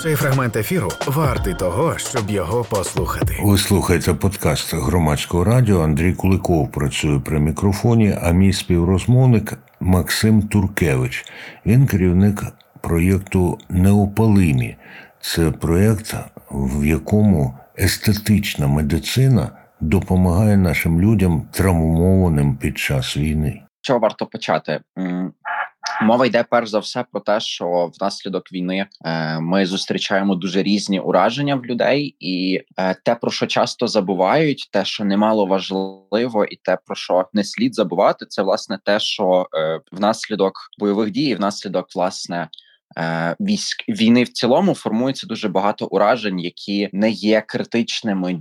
Цей фрагмент ефіру вартий того, щоб його послухати. Ви слухаєте подкаст Громадського радіо. Андрій Куликов працює при мікрофоні, а мій співрозмовник Максим Туркевич. Він керівник проєкту «Неопалимі». Це проєкт, в якому естетична медицина допомагає нашим людям, травмованим під час війни. Що варто почати? Мова йде перш за все про те, що внаслідок війни ми зустрічаємо дуже різні ураження в людей, і те, про що часто забувають, те, що немало важливо, і те, про що не слід забувати, це власне те, що внаслідок бойових дій, внаслідок власне війни в цілому формується дуже багато уражень, які не є критичними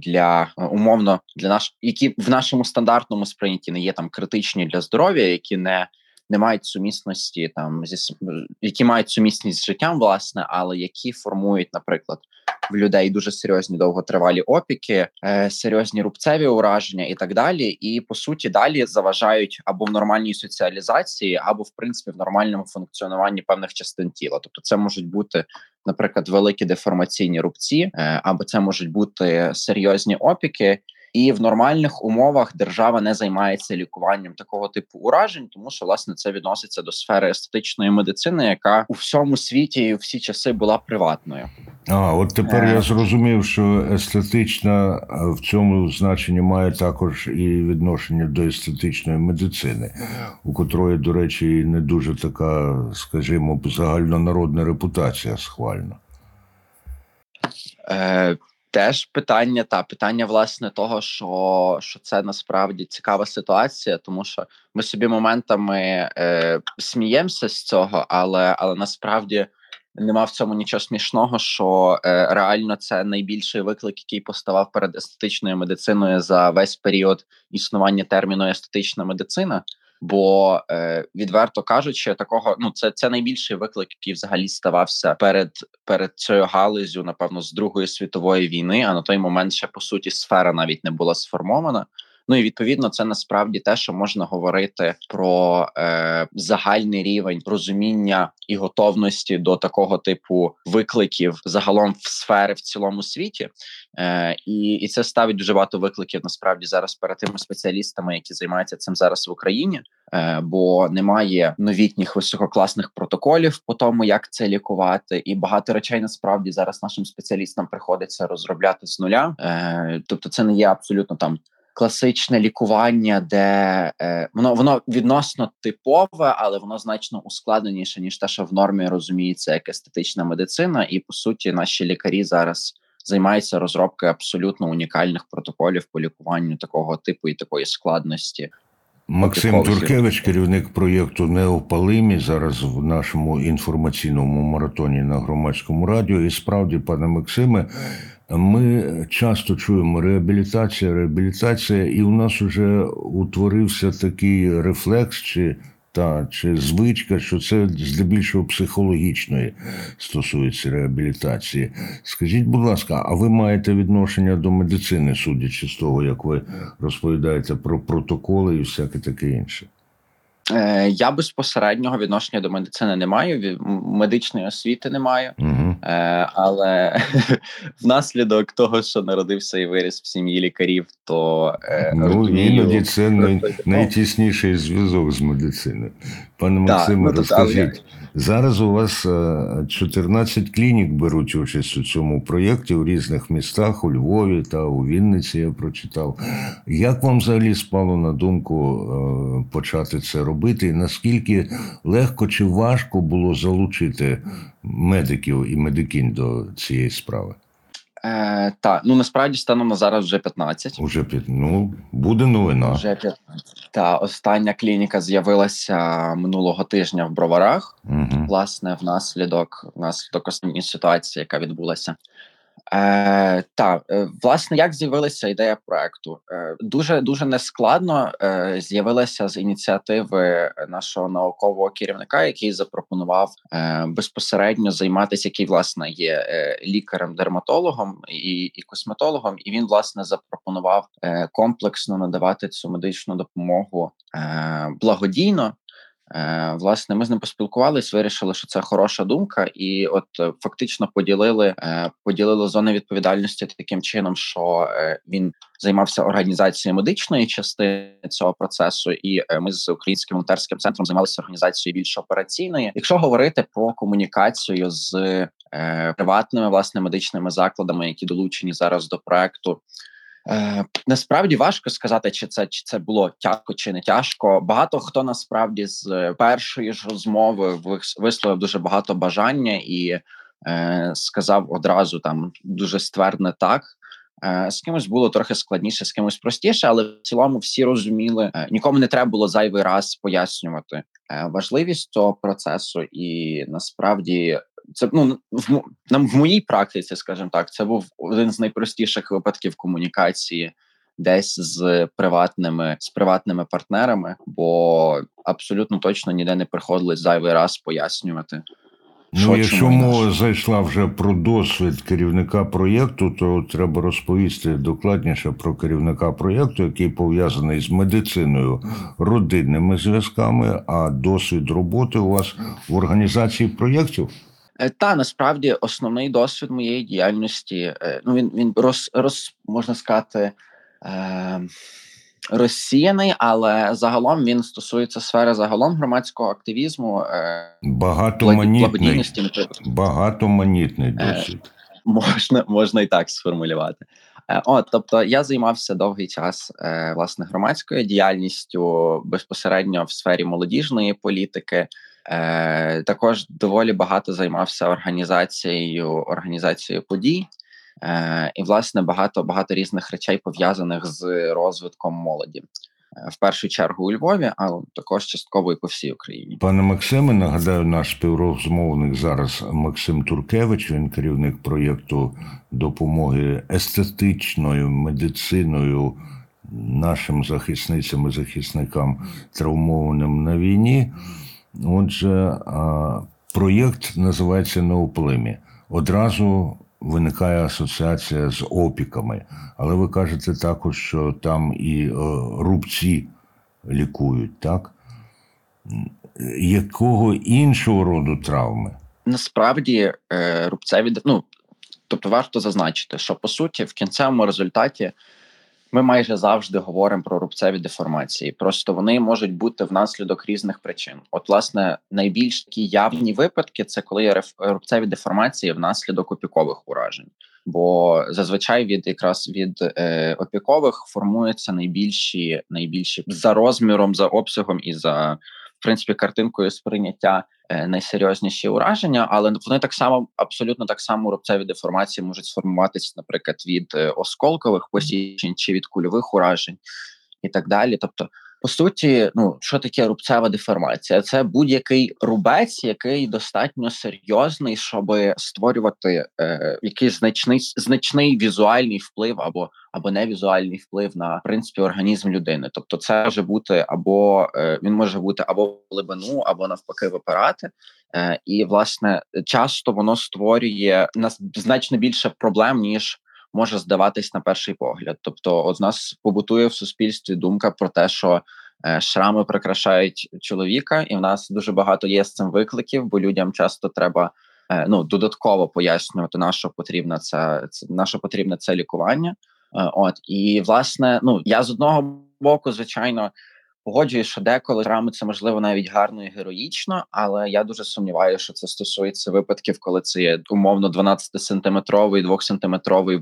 які в нашому стандартному сприйнятті не є там критичні для здоров'я, які не мають сумісності які мають сумісність з життям, власне, але які формують, наприклад, в людей дуже серйозні довготривалі опіки, серйозні рубцеві ураження і так далі. І, по суті, далі заважають або в нормальній соціалізації, або, в принципі, в нормальному функціонуванні певних частин тіла. Тобто це можуть бути, наприклад, великі деформаційні рубці, або це можуть бути серйозні опіки. І в нормальних умовах держава не займається лікуванням такого типу уражень, тому що, власне, це відноситься до сфери естетичної медицини, яка у всьому світі і у всі часи була приватною. От тепер я зрозумів, що естетична в цьому значенні має також і відношення до естетичної медицини, у котрої, до речі, не дуже така, скажімо, загальнонародна репутація схвальна. Теж питання, власне, того, що це насправді цікава ситуація, тому що ми собі моментами сміємося з цього, але насправді нема в цьому нічого смішного, що реально це найбільший виклик, який поставав перед естетичною медициною за весь період існування терміну естетична медицина. Бо, відверто кажучи, це найбільший виклик, який взагалі ставався перед цією галузю, напевно, з Другої світової війни, а на той момент ще, по суті, сфера навіть не була сформована. Ну і, відповідно, це насправді те, що можна говорити про загальний рівень розуміння і готовності до такого типу викликів загалом в сфери в цілому світі. І це ставить дуже багато викликів, насправді, зараз перед тими спеціалістами, які займаються цим зараз в Україні, бо немає новітніх висококласних протоколів по тому, як це лікувати, і багато речей, насправді, зараз нашим спеціалістам приходиться розробляти з нуля. Тобто це не є абсолютно там класичне лікування, де воно відносно типове, але воно значно ускладненіше, ніж те, що в нормі розуміється як естетична медицина. І, по суті, наші лікарі зараз займаються розробкою абсолютно унікальних протоколів по лікуванню такого типу і такої складності. Максим Туркевич, керівник проєкту «Неопалимі», зараз в нашому інформаційному маратоні на Громадському радіо. І справді, пане Максиме, ми часто чуємо реабілітація, і у нас вже утворився такий рефлекс чи звичка, що це здебільшого психологічної стосується реабілітації. Скажіть, будь ласка, а ви маєте відношення до медицини, судячи з того, як ви розповідаєте про протоколи і всяке таке інше? Я безпосереднього відношення до медицини не маю, медичної освіти не маю, але внаслідок того, що народився і виріс в сім'ї лікарів, то іноді це найтісніший зв'язок з медициною. Пане Максиме, розкажіть, зараз у вас 14 клінік беруть участь у цьому проєкті у різних містах, у Львові та у Вінниці, я прочитав. Як вам взагалі спало на думку почати це робити? І наскільки легко чи важко було залучити медиків і медикинь до цієї справи? Насправді станом на зараз вже 15. Буде новина. Вже 15. Остання клініка з'явилася минулого тижня в Броварах, власне, внаслідок останньої ситуації, яка відбулася. Власне, як з'явилася ідея проекту? Дуже нескладно з'явилася з ініціативи нашого наукового керівника, який запропонував безпосередньо займатися, який, власне, є лікарем-дерматологом і косметологом, і він, власне, запропонував комплексно надавати цю медичну допомогу благодійно, Власне, ми з ним поспілкувались, вирішили, що це хороша думка, і от фактично поділили зони відповідальності таким чином, що він займався організацією медичної частини цього процесу, і ми з Українським волонтерським центром займалися організацією більш операційної. Якщо говорити про комунікацію з приватними власне медичними закладами, які долучені зараз до проекту. Насправді важко сказати, чи це було тяжко, чи не тяжко. Багато хто насправді з першої ж розмови висловив дуже багато бажання і сказав одразу там дуже ствердне так. З кимось було трохи складніше, з кимось простіше, але в цілому всі розуміли, нікому не треба було зайвий раз пояснювати важливість цього процесу, і насправді це в моїй практиці, скажімо так, це був один з найпростіших випадків комунікації десь з приватними партнерами, бо абсолютно точно ніде не приходилось зайвий раз пояснювати. Якщо мова зайшла вже про досвід керівника проєкту, то треба розповісти докладніше про керівника проєкту, який пов'язаний з медициною, родинними зв'язками, а досвід роботи у вас в організації проєктів? Та насправді основний досвід моєї діяльності, він можна сказати, розсіяний, але загалом він стосується сфери загалом громадського активізму, багатоманітний досвід. Можна і так сформулювати. Тобто я займався довгий час власне громадською діяльністю безпосередньо в сфері молодіжної політики. Також доволі багато займався організацією подій, і власне багато різних речей пов'язаних з розвитком молоді. В першу чергу у Львові, але також частково і по всій Україні. Пане Максиме, нагадаю, наш співрозмовник зараз Максим Туркевич, він керівник проєкту допомоги естетичною медициною нашим захисницям і захисникам, травмованим на війні. Отже, проєкт називається «Неуплимі». Одразу виникає асоціація з опіками, але ви кажете також, що там і рубці лікують, так? Якого іншого роду травми? Насправді, рубцеві, тобто варто зазначити, що по суті в кінцевому результаті ми майже завжди говоримо про рубцеві деформації. Просто вони можуть бути внаслідок різних причин. От, власне, найбільш такі явні випадки – це коли є рубцеві деформації внаслідок опікових уражень. Бо зазвичай від опікових формуються найбільші за розміром, за обсягом і за, в принципі, картинкою сприйняття найсерйозніші ураження, але вони абсолютно так само рубцеві деформації можуть сформуватися, наприклад, від осколкових посічень чи від кульових уражень і так далі. Тобто, по суті, що таке рубцева деформація? Це будь-який рубець, який достатньо серйозний, щоб створювати якийсь значний візуальний вплив або невізуальний вплив на, в принципі, організм людини. Тобто це може бути він може бути або в глибину, або навпаки випирати. І, власне, часто воно створює значно більше проблем, ніж може здаватись на перший погляд. Тобто, от в нас побутує в суспільстві думка про те, що шрами прикрашають чоловіка, і в нас дуже багато є з цим викликів, бо людям часто треба додатково пояснювати, на що потрібне це лікування. І, власне, я з одного боку, звичайно, погоджуюсь, що деколи шрами – це, можливо, навіть гарно і героїчно, але я дуже сумніваюся, що це стосується випадків, коли це є умовно 12-сантиметровий, 2-сантиметровий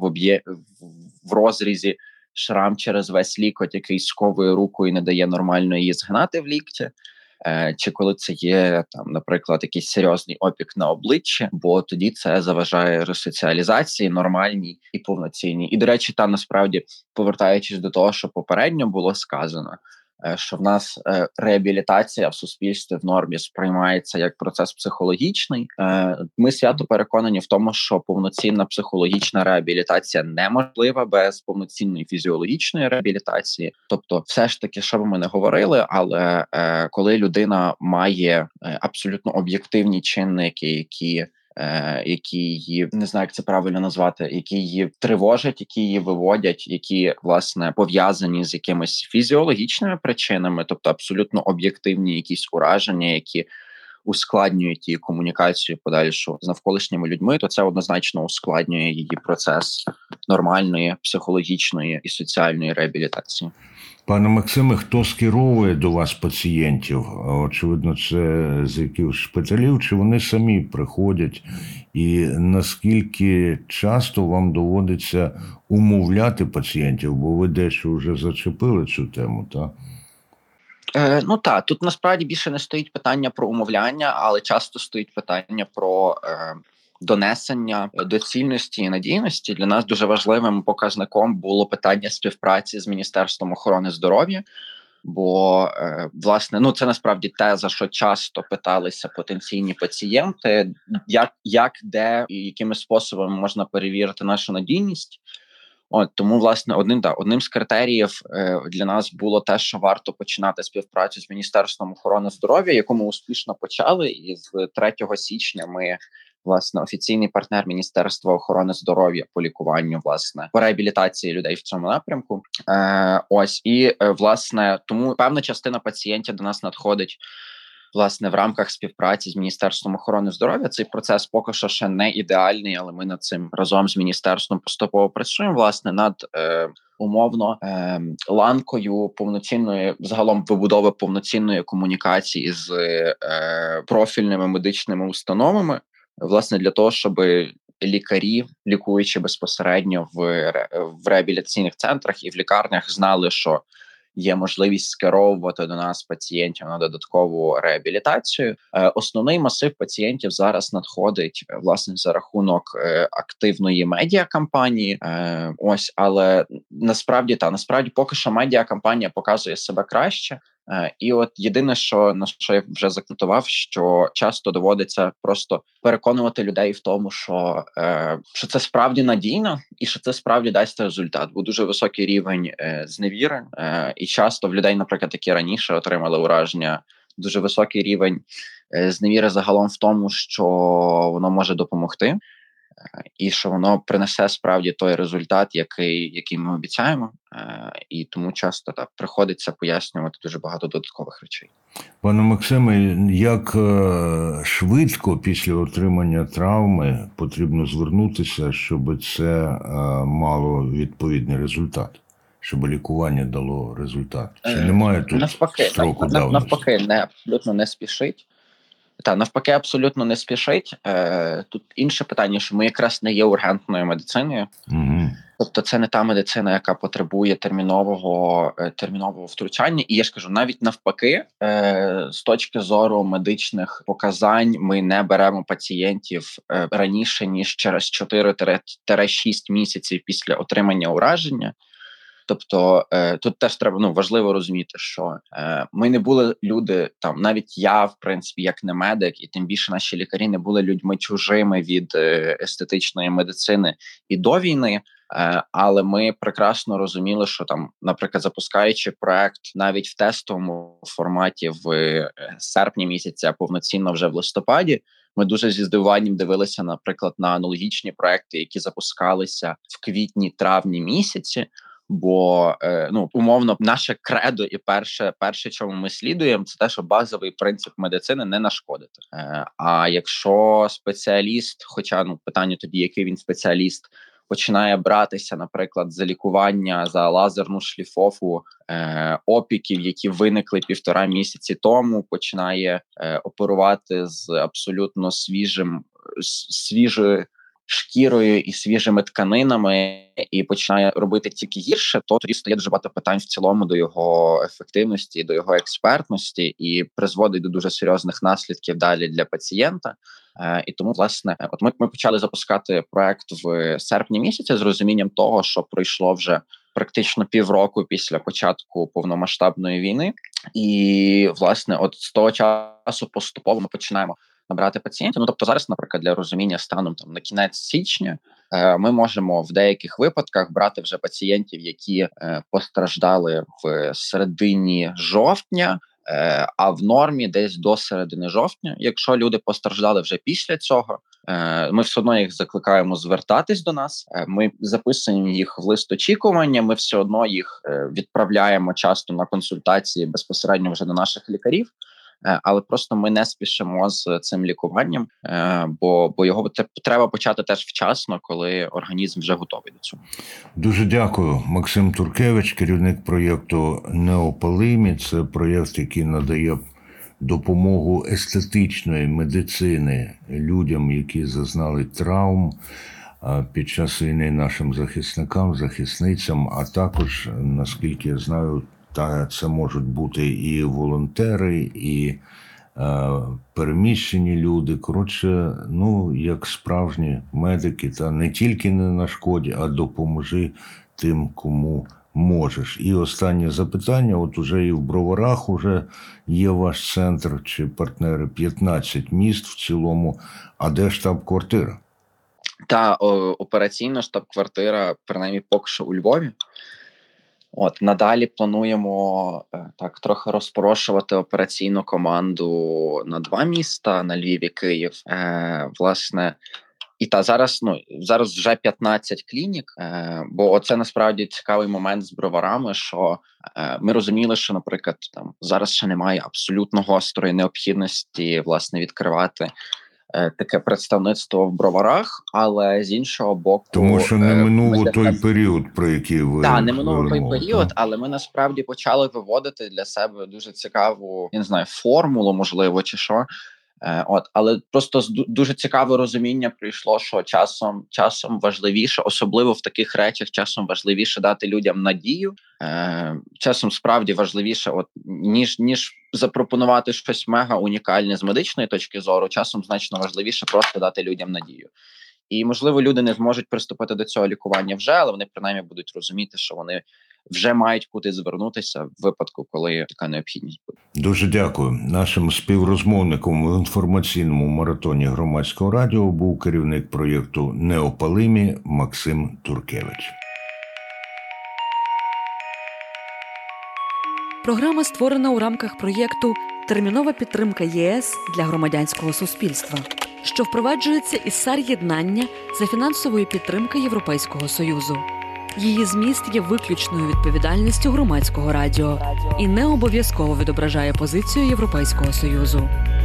в розрізі шрам через весь лікоть, який сковує руку і не дає нормально її згнати в лікті. Чи коли це є, наприклад, якийсь серйозний опік на обличчі, бо тоді це заважає ресоціалізації нормальній і повноцінній. І, до речі, насправді, повертаючись до того, що попередньо було сказано, що в нас реабілітація в суспільстві в нормі сприймається як процес психологічний. Ми свято переконані в тому, що повноцінна психологічна реабілітація неможлива без повноцінної фізіологічної реабілітації. Тобто, все ж таки, що б ми не говорили, але коли людина має абсолютно об'єктивні чинники, які які її, не знаю, як це правильно назвати, які її тривожать, які її виводять, які, власне, пов'язані з якимись фізіологічними причинами, тобто абсолютно об'єктивні якісь ураження, які ускладнюють її комунікацію подальшу з навколишніми людьми, то це однозначно ускладнює її процес нормальної психологічної і соціальної реабілітації. Пане Максиме, хто скеровує до вас пацієнтів? Очевидно, це з якихось шпиталів, чи вони самі приходять? І наскільки часто вам доводиться умовляти пацієнтів? Бо ви дещо вже зачепили цю тему, так? Так, тут насправді більше не стоїть питання про умовляння, але часто стоїть питання про донесення доцільності і надійності. Для нас дуже важливим показником було питання співпраці з Міністерством охорони здоров'я, бо, власне, це насправді те, за що часто питалися потенційні пацієнти, як, де і якими способами можна перевірити нашу надійність. Тому, власне, одним з критеріїв для нас було те, що варто починати співпрацю з Міністерством охорони здоров'я, яку ми успішно почали, і з 3 січня ми, власне, офіційний партнер Міністерства охорони здоров'я по лікуванню, власне, по реабілітації людей в цьому напрямку. Власне, тому певна частина пацієнтів до нас надходить, власне, в рамках співпраці з Міністерством охорони здоров'я. Цей процес поки що ще не ідеальний, але ми над цим разом з міністерством поступово працюємо, власне, над умовно ланкою повноцінної, загалом вибудови повноцінної комунікації з профільними медичними установами, власне, для того, щоб лікарі, лікуючи безпосередньо в реабілітаційних центрах і в лікарнях, знали, що є можливість скеровувати до нас пацієнтів на додаткову реабілітацію. Основний масив пацієнтів зараз надходить, власне, за рахунок активної медіакампанії. Але насправді поки що медіакампанія показує себе краще. І от єдине, на що я вже закцентував, що часто доводиться просто переконувати людей в тому, що це справді надійно і що це справді дасть результат, бо дуже високий рівень зневіри, і часто в людей, наприклад, які раніше отримали ураження, дуже високий рівень зневіри загалом в тому, що воно може допомогти, і що воно принесе справді той результат, який ми обіцяємо, і тому часто приходиться пояснювати дуже багато додаткових речей. Пане Максиме, як швидко після отримання травми потрібно звернутися, щоб це мало відповідний результат, щоб лікування дало результат? Чи немає тут строку давності? Навпаки, абсолютно не спішить. Навпаки, абсолютно не спішить. Тут інше питання, що ми якраз не є ургентною медициною. Угу. Тобто це не та медицина, яка потребує термінового втручання. І я ж кажу, навіть навпаки, з точки зору медичних показань ми не беремо пацієнтів раніше, ніж через 4-6 місяців після отримання ураження. Тобто тут теж треба важливо розуміти, що ми не були люди, навіть я, в принципі, як не медик, і тим більше наші лікарі не були людьми чужими від естетичної медицини і до війни, але ми прекрасно розуміли, що наприклад, запускаючи проект навіть в тестовому форматі в серпні місяці, а повноцінно вже в листопаді, ми дуже зі здивуванням дивилися, наприклад, на аналогічні проекти, які запускалися в квітні-травні місяці. Бо, умовно, наше кредо і перше, чому ми слідуємо, це те, що базовий принцип медицини не нашкодити. А якщо спеціаліст, хоча питання тоді, який він спеціаліст, починає братися, наприклад, за лікування, за лазерну шліфовку опіків, які виникли 1,5 місяці тому, починає оперувати з абсолютно свіжою шкірою і свіжими тканинами, і починає робити тільки гірше, то тоді стає дуже багато питань в цілому до його ефективності, до його експертності, і призводить до дуже серйозних наслідків далі для пацієнта. І тому, власне, от ми почали запускати проект в серпні місяці з розумінням того, що пройшло вже практично півроку після початку повномасштабної війни. І, власне, от з того часу поступово ми починаємо набрати пацієнтів. Тобто зараз, наприклад, для розуміння станом на кінець січня ми можемо в деяких випадках брати вже пацієнтів, які постраждали в середині жовтня, а в нормі десь до середини жовтня. Якщо люди постраждали вже після цього, Ми все одно їх закликаємо звертатись до нас. Ми записуємо їх в лист очікування. Ми все одно їх відправляємо часто на консультації безпосередньо вже до наших лікарів. Але просто ми не спішимо з цим лікуванням, бо його треба почати теж вчасно, коли організм вже готовий до цього. Дуже дякую. Максим Туркевич, керівник проєкту «Неопалимі». Це проєкт, який надає допомогу естетичної медицини людям, які зазнали травм під час війни, нашим захисникам, захисницям, а також, наскільки я знаю, це можуть бути і волонтери, і переміщені люди. Коротше, як справжні медики, та не тільки не нашкодь, а допоможи тим, кому можеш. І останнє запитання, от уже і в Броварах уже є ваш центр чи партнери, 15 міст в цілому, а де штаб-квартира? Та операційна штаб-квартира, принаймні поки що у Львові. Надалі плануємо так трохи розпорошувати операційну команду на 2 міста, на Львів і Київ. Власне, і зараз вже 15 клінік, бо це насправді цікавий момент з Броварами, що ми розуміли, що, наприклад, там зараз ще немає абсолютно гострої необхідності, власне, відкривати таке представництво в Броварах, але з іншого боку... Тому що не минуло той період, про який ви... Так, не минуло той період, але ми насправді почали виводити для себе дуже цікаву, я не знаю, формулу, можливо, чи що. Але просто дуже цікаве розуміння прийшло, що часом важливіше, особливо в таких речах, часом важливіше дати людям надію. Часом справді важливіше, ніж запропонувати щось мега унікальне з медичної точки зору, часом значно важливіше просто дати людям надію. І, можливо, люди не зможуть приступити до цього лікування вже, але вони принаймні будуть розуміти, що вони вже мають куди звернутися в випадку, коли така необхідність буде. Дуже дякую. Нашим співрозмовником в інформаційному маратоні Громадського радіо був керівник проєкту «Неопалимі» Максим Туркевич. Програма створена у рамках проєкту «Термінова підтримка ЄС для громадянського суспільства», що впроваджується із САР-єднання за фінансової підтримки Європейського Союзу. Її зміст є виключною відповідальністю Громадського радіо і не обов'язково відображає позицію Європейського Союзу.